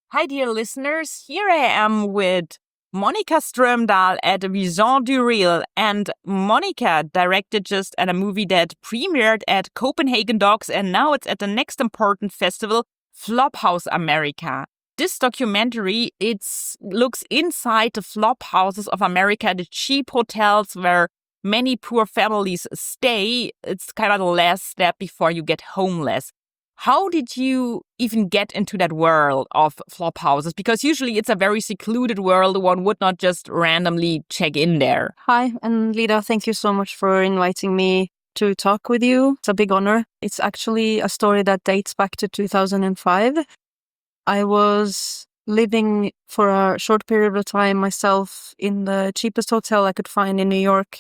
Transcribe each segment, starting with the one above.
Hi, dear listeners. Here I am with Monica Strömdahl at Vision du Reel. And Monica directed just at a movie that premiered at Copenhagen Docs, and now it's at the next important festival, Flophouse America. This documentary, it looks inside the flop houses of America, the cheap hotels where many poor families stay. It's kind of the last step before you get homeless. How did you even get into that world of flop houses? Because usually it's a very secluded world. One would not just randomly check in there. Hi, and Lida, thank you so much for inviting me to talk with you. It's a big honor. It's actually a story that dates back to 2005. I was living for a short period of time myself in the cheapest hotel I could find in New York.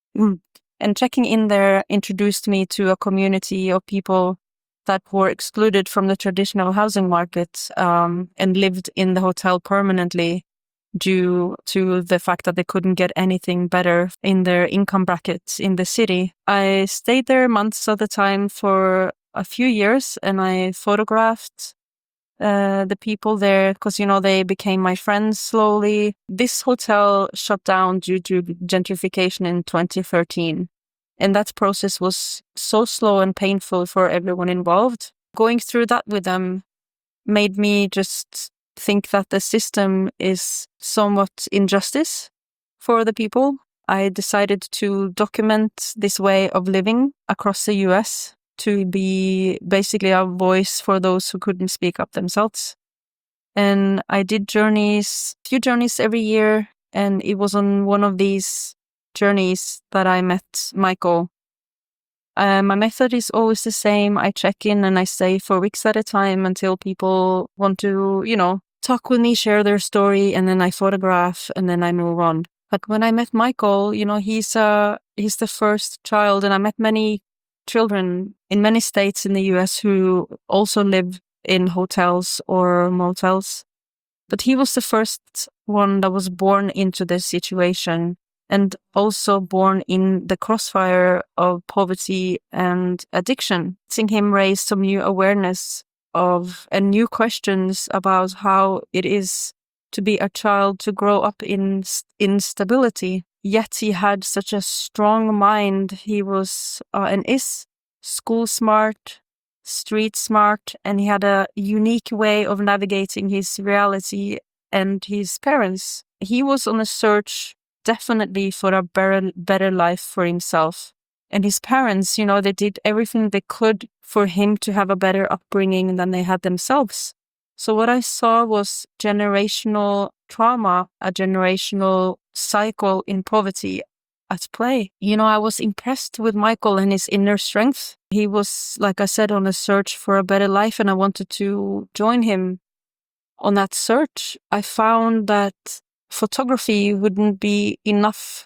And checking in there introduced me to a community of people that were excluded from the traditional housing market and lived in the hotel permanently due to the fact that they couldn't get anything better in their income brackets in the city. I stayed there months at a time for a few years, and I photographed the people there because, they became my friends slowly. This hotel shut down due to gentrification in 2013. And that process was so slow and painful for everyone involved. Going through that with them made me just think that the system is somewhat injustice for the people. I decided to document this way of living across the US to be basically a voice for those who couldn't speak up themselves. And I did few journeys every year, and it was on one of these journeys that I met Michael. My method is always the same. I check in and I stay for weeks at a time until people want to, talk with me, share their story, and then I photograph and then I move on. But when I met Michael, he's the first child, and I met many children in many states in the US who also live in hotels or motels. But he was the first one that was born into this situation, and also born in the crossfire of poverty and addiction. Seeing him raise some new awareness of and new questions about how it is to be a child, to grow up in instability. Yet he had such a strong mind. He was and is school smart, street smart, and he had a unique way of navigating his reality and his parents. He was on a search definitely for a better life for himself. And his parents, they did everything they could for him to have a better upbringing than they had themselves. So what I saw was generational trauma, a generational cycle in poverty at play. I was impressed with Michael and his inner strength. He was, like I said, on a search for a better life, and I wanted to join him on that search. I found that photography wouldn't be enough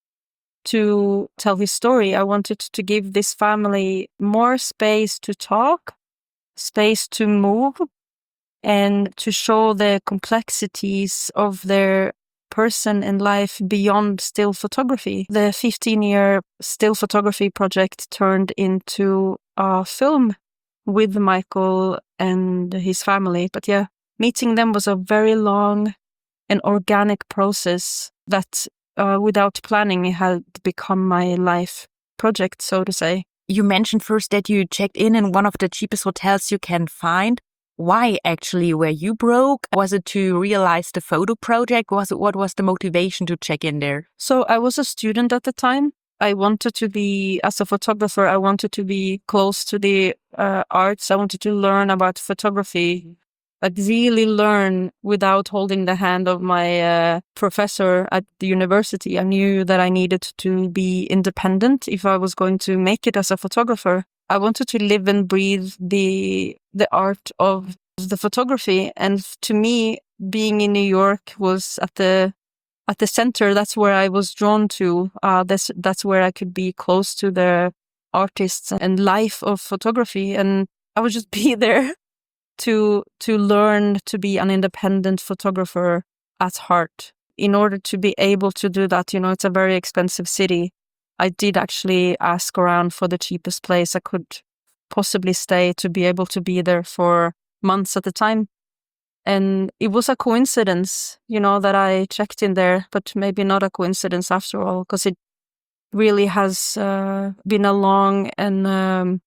to tell his story. I wanted to give this family more space to talk, space to move, and to show the complexities of their person and life beyond still photography. The 15-year still photography project turned into a film with Michael and his family. But yeah, meeting them was a very long and organic process that without planning had become my life project, so to say. You mentioned first that you checked in one of the cheapest hotels you can find. Why actually were you broke? Was it to realize the photo project? What was the motivation to check in there? So I was a student at the time. I wanted to be, as a photographer, I wanted to be close to the arts. I wanted to learn about photography, but really learn without holding the hand of my professor at the university. I knew that I needed to be independent if I was going to make it as a photographer. I wanted to live and breathe the art of the photography. And to me, being in New York was at the center. That's where I was drawn to. That's where I could be close to the artists and life of photography. And I would just be there to learn to be an independent photographer at heart. In order to be able to do that, it's a very expensive city. I did actually ask around for the cheapest place I could possibly stay to be able to be there for months at a time. And it was a coincidence, that I checked in there, but maybe not a coincidence after all, because it really has been a long and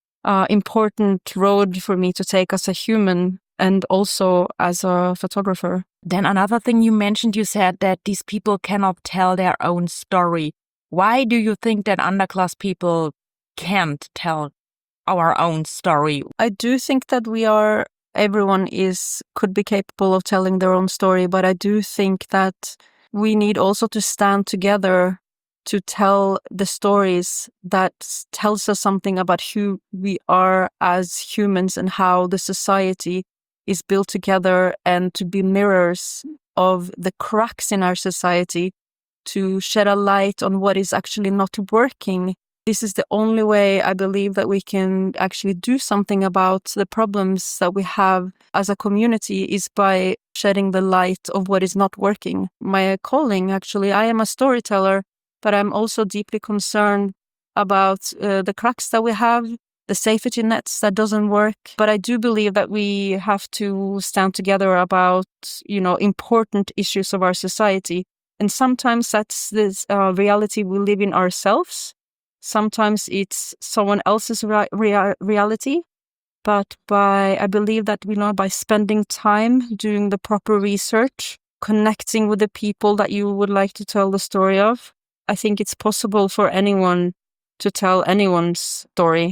important road for me to take as a human and also as a photographer. Then another thing you mentioned, you said that these people cannot tell their own story. Why do you think that underclass people can't tell our own story? I do think that everyone could be capable of telling their own story, but I do think that we need also to stand together to tell the stories that tells us something about who we are as humans and how the society is built together, and to be mirrors of the cracks in our society, to shed a light on what is actually not working. This is the only way I believe that we can actually do something about the problems that we have as a community, is by shedding the light of what is not working. My calling, actually, I am a storyteller, but I'm also deeply concerned about the cracks that we have, the safety nets that doesn't work. But I do believe that we have to stand together about, important issues of our society. And sometimes that's this reality we live in ourselves. Sometimes it's someone else's reality. But I believe that by spending time doing the proper research, connecting with the people that you would like to tell the story of, I think it's possible for anyone to tell anyone's story.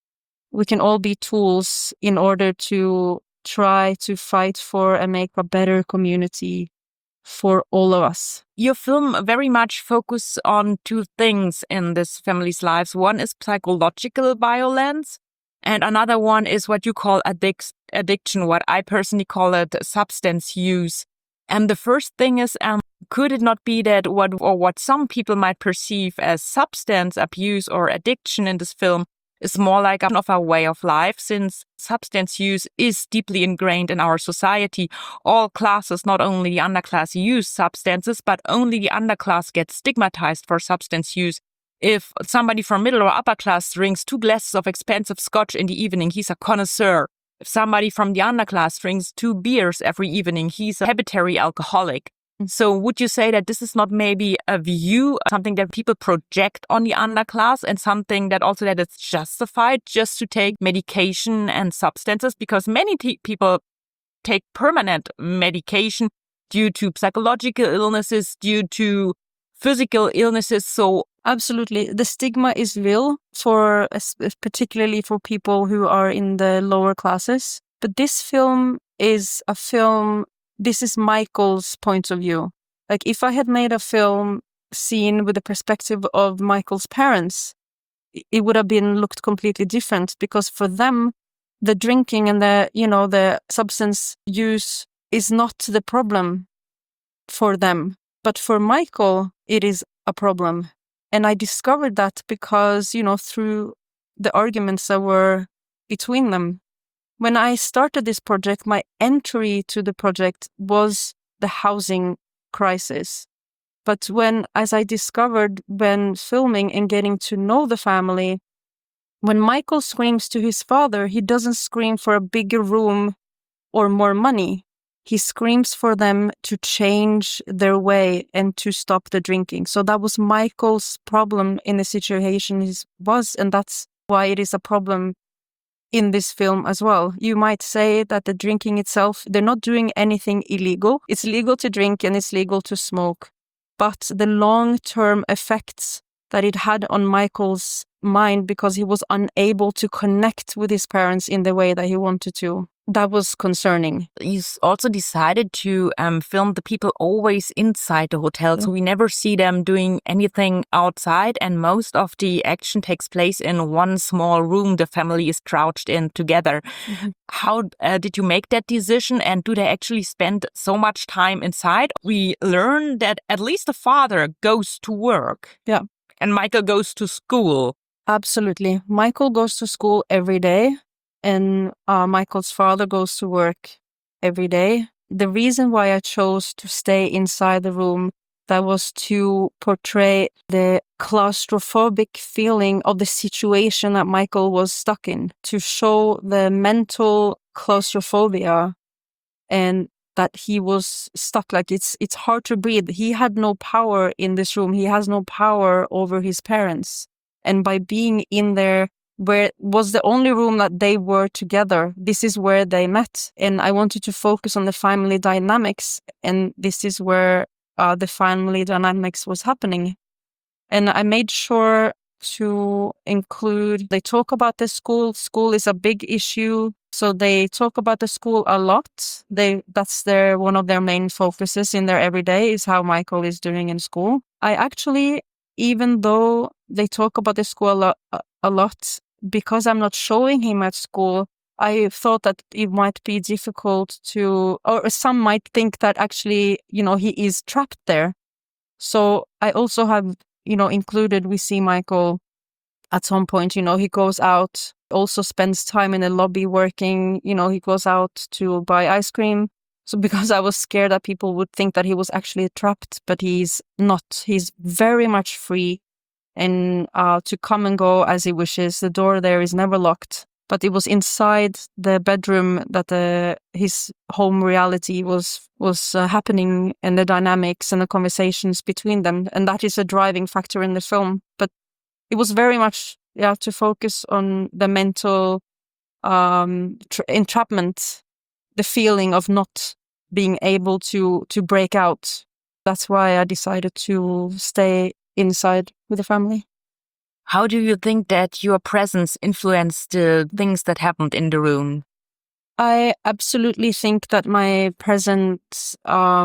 We can all be tools in order to try to fight for and make a better community for all of us. Your film very much focuses on two things in this family's lives. One is psychological violence, and another one is what you call addiction, what I personally call it substance use. And the first thing is, could it not be that what some people might perceive as substance abuse or addiction in this film is more like a way of life, since substance use is deeply ingrained in our society. All classes, not only the underclass, use substances, but only the underclass gets stigmatized for substance use. If somebody from middle or upper class drinks 2 glasses of expensive scotch in the evening, he's a connoisseur. If somebody from the underclass drinks 2 beers every evening, he's a habitual alcoholic. So would you say that this is not maybe a view, something that people project on the underclass, and something that also that it's justified just to take medication and substances? Because many people take permanent medication due to psychological illnesses, due to physical illnesses. So absolutely, the stigma is real, particularly for people who are in the lower classes. But this film is a film. This is Michael's point of view. Like, if I had made a film seen with the perspective of Michael's parents, it would have looked completely different, because for them, the drinking and the substance use is not the problem for them. But for Michael, it is a problem. And I discovered that because, through the arguments that were between them. When I started this project, my entry to the project was the housing crisis. But as I discovered when filming and getting to know the family, when Michael screams to his father, he doesn't scream for a bigger room or more money. He screams for them to change their way and to stop the drinking. So that was Michael's problem in the situation and that's why it is a problem in this film as well. You might say that the drinking itself, they're not doing anything illegal. It's legal to drink and it's legal to smoke. But the long-term effects that it had on Michael's mind, because he was unable to connect with his parents in the way that he wanted to, that was concerning. You also decided to film the people always inside the hotel, so we never see them doing anything outside, and most of the action takes place in one small room the family is crouched in together. Mm-hmm. How did you make that decision, and do they actually spend so much time inside? We learn that at least the father goes to work. Yeah. And Michael goes to school. Absolutely. Michael goes to school every day. And Michael's father goes to work every day. The reason why I chose to stay inside the room, that was to portray the claustrophobic feeling of the situation that Michael was stuck in, to show the mental claustrophobia and that he was stuck. Like it's hard to breathe. He had no power in this room. He has no power over his parents. And by being in there, where was the only room that they were together, this is where they met. And I wanted to focus on the family dynamics. And this is where the family dynamics was happening. And I made sure to include, they talk about the school. School is a big issue. So they talk about the school a lot. That's one of their main focuses in their everyday is how Michael is doing in school. I actually, even though they talk about the school a lot, because I'm not showing him at school, I thought that it might be difficult or some might think that actually, he is trapped there. So I also have, included, we see Michael at some point, he goes out, also spends time in the lobby working, he goes out to buy ice cream. So because I was scared that people would think that he was actually trapped, but he's not. He's very much free and to come and go as he wishes. The door there is never locked. But it was inside the bedroom that his home reality was happening, and the dynamics and the conversations between them. And that is a driving factor in the film. But it was very much to focus on the mental entrapment, the feeling of not being able to break out. That's why I decided to stay inside with the family. How do you think that your presence influenced the things that happened in the room? I absolutely think that my presence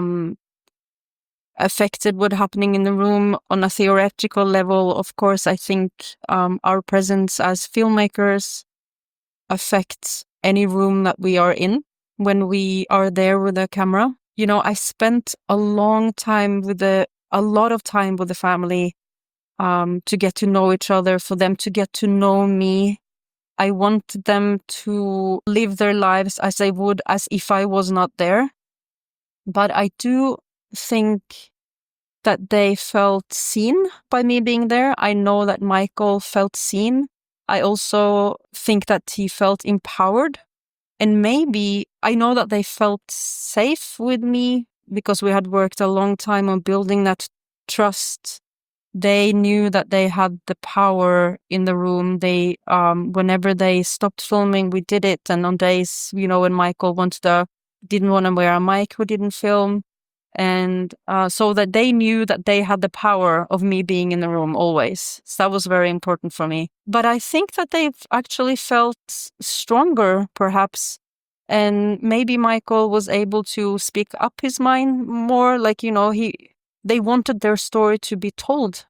affected what happening in the room on a theoretical level. Of course, I think our presence as filmmakers affects any room that we are in when we are there with a camera. I spent a lot of time with the family to get to know each other, for them to get to know me. I want them to live their lives as they would as if I was not there. But I do think that they felt seen by me being there. I know that Michael felt seen. I also think that he felt empowered. And maybe I know that they felt safe with me because we had worked a long time on building that trust. They knew that they had the power in the room. They, whenever they stopped filming, we did it. And on days, when Michael didn't want to wear a mic, we didn't film. And so that they knew that they had the power of me being in the room always. So that was very important for me. But I think that they've actually felt stronger, perhaps. And maybe Michael was able to speak up his mind more. Like, they wanted their story to be told.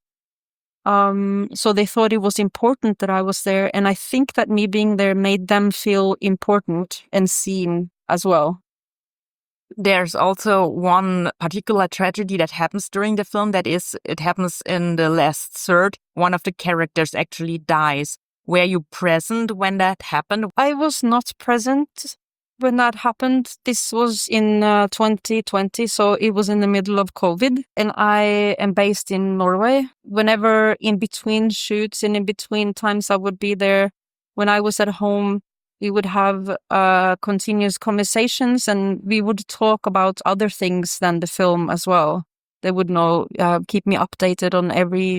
So they thought it was important that I was there. And I think that me being there made them feel important and seen as well. There's also one particular tragedy that happens during the film. It happens in the last third. One of the characters actually dies. Were you present when that happened? I was not present when that happened. This was in 2020, so it was in the middle of COVID, and I am based in Norway. Whenever in between shoots and in between times I would be there, when I was at home, we would have continuous conversations, and we would talk about other things than the film as well. They would keep me updated on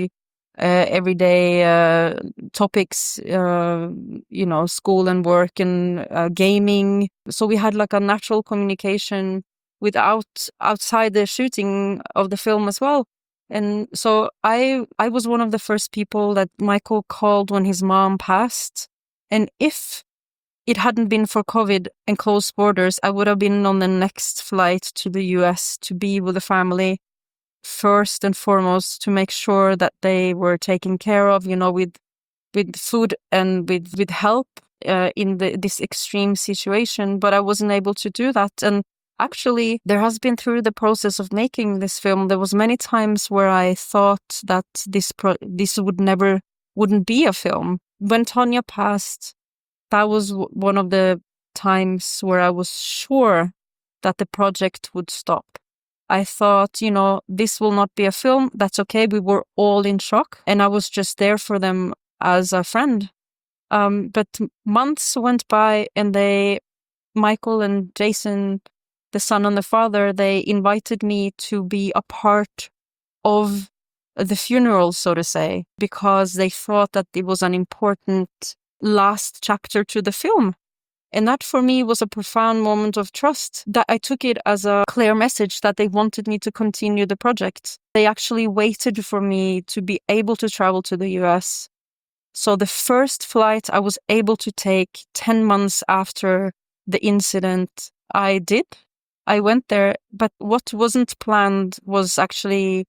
everyday topics, school and work and gaming. So we had like a natural communication outside the shooting of the film as well. And so I was one of the first people that Michael called when his mom passed. And if it hadn't been for COVID and closed borders, I would have been on the next flight to the US to be with the family, first and foremost, to make sure that they were taken care of, with food and with help in this extreme situation. But I wasn't able to do that. And actually, there has been, through the process of making this film, there was many times where I thought that this wouldn't be a film. When Tonya passed, that was one of the times where I was sure that the project would stop. I thought, this will not be a film. That's okay. We were all in shock. And I was just there for them as a friend. But months went by, and Michael and Jason the son and the father, they invited me to be a part of the funeral, so to say, because they thought that it was an important last chapter to the film. And that for me was a profound moment of trust, that I took it as a clear message that they wanted me to continue the project. They actually waited for me to be able to travel to the US. So the first flight I was able to take 10 months after the incident, I did. I went there, but what wasn't planned was actually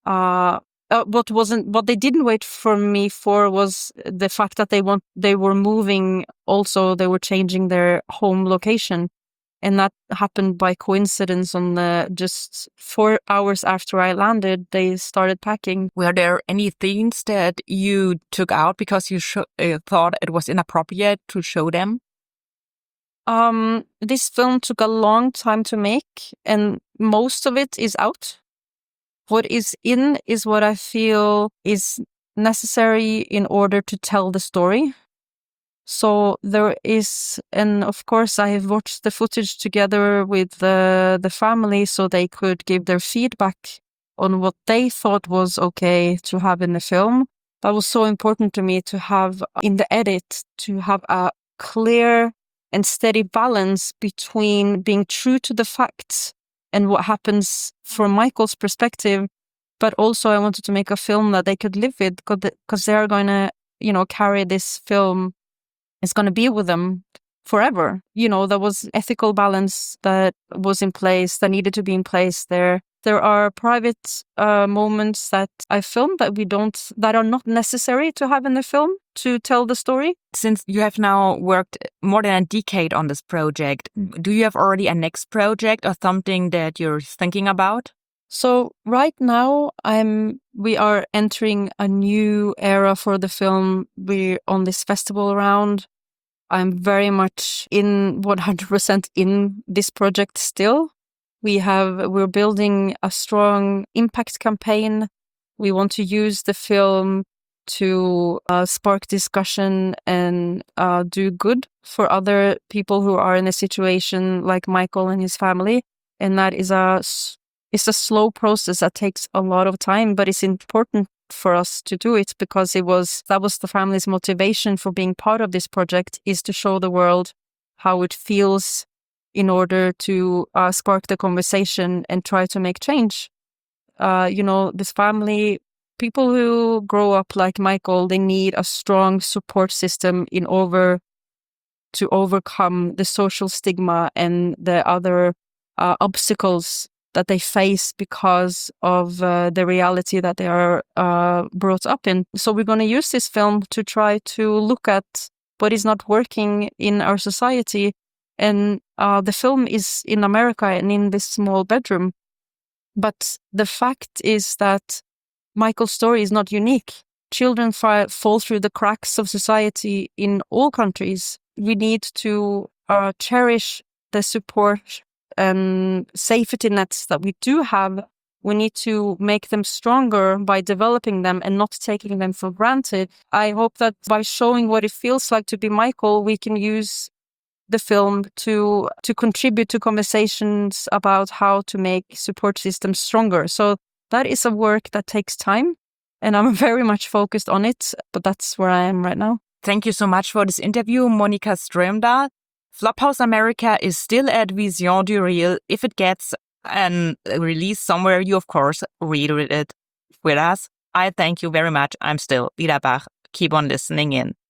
what they didn't wait for me for was the fact that they were moving. Also, they were changing their home location, and that happened by coincidence. On just 4 hours after I landed, they started packing. Were there any things that you took out because you thought it was inappropriate to show them? This film took a long time to make, and most of it is out. What is in is what I feel is necessary in order to tell the story. So there is, and of course I have watched the footage together with the family so they could give their feedback on what they thought was okay to have in the film. That was so important to me to have in the edit, to have a clear and steady balance between being true to the facts and what happens from Michael's perspective. But also I wanted to make a film that they could live with, because they're going to, carry this film. It's going to be with them forever. There was ethical balance that was in place, that needed to be in place there. There are private moments that I filmed that are not necessary to have in the film to tell the story. Since you have now worked more than a decade on this project, do you have already a next project or something that you're thinking about? So right now we are entering a new era for the film. We're on this festival round. I'm very much 100% in this project still. We're building a strong impact campaign. We want to use the film to spark discussion and do good for other people who are in a situation like Michael and his family. And that is it's a slow process that takes a lot of time, but it's important for us to do it because that was the family's motivation for being part of this project, is to show the world how it feels in order to spark the conversation and try to make change. This family, people who grow up like Michael, they need a strong support system in order to overcome the social stigma and the other obstacles that they face because of the reality that they are brought up in. So we're going to use this film to try to look at what is not working in our society. And the film is in America and in this small bedroom. But the fact is that Michael's story is not unique. Children fall through the cracks of society in all countries. We need to cherish the support and safety nets that we do have. We need to make them stronger by developing them and not taking them for granted. I hope that by showing what it feels like to be Michael, we can use the film to contribute to conversations about how to make support systems stronger. So that is a work that takes time, and I'm very much focused on it, but that's where I am right now. Thank you so much for this interview, Monica Strömdahl. Flophouse America is still at Vision du Réel. If it gets a release somewhere, you of course read it with us. I thank you very much. I'm still Ida Bach. Keep on listening in.